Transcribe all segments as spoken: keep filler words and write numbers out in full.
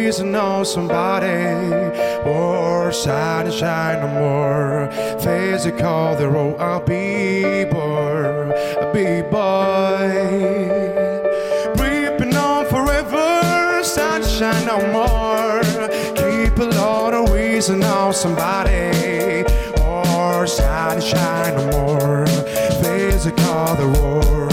always know somebody. Or shine and shine no more. Physical, the road I'll be boy, a B-boy. Reaping on forever, sunshine no more. Keep a lot of reason on somebody. Or shine and shine no more. Physical, the roar.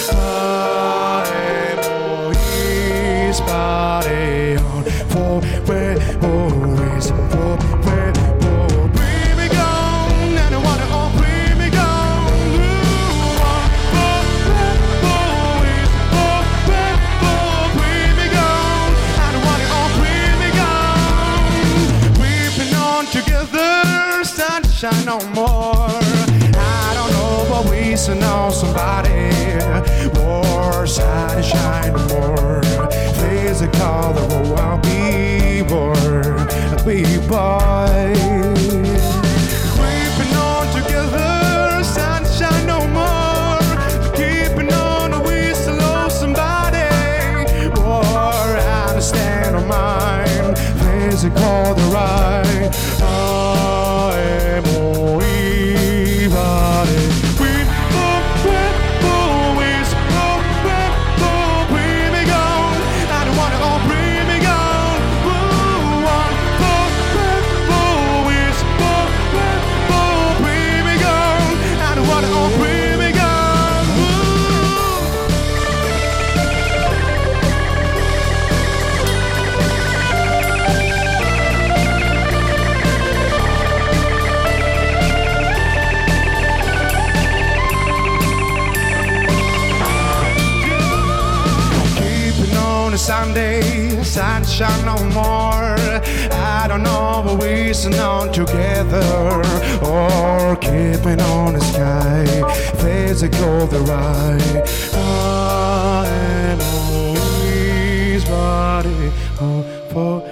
I'm always body on for where always for where for bring me gone and I wanna all bring me gone. For where always for where for bring me gone and I wanna all bring me gone. We've been on together, sunshine no more. I don't know but we should know somebody. More shine, shine more. Physical, the road I'll be born, a B-boy. We've been on together, sunshine no more. Keeping on, we still love somebody. More I understand on mine. Physical, the right. I am all body. Sunday, sunshine no more. I don't know but we should on together. Or keeping on the sky. Physical the right. I am always body. Oh, for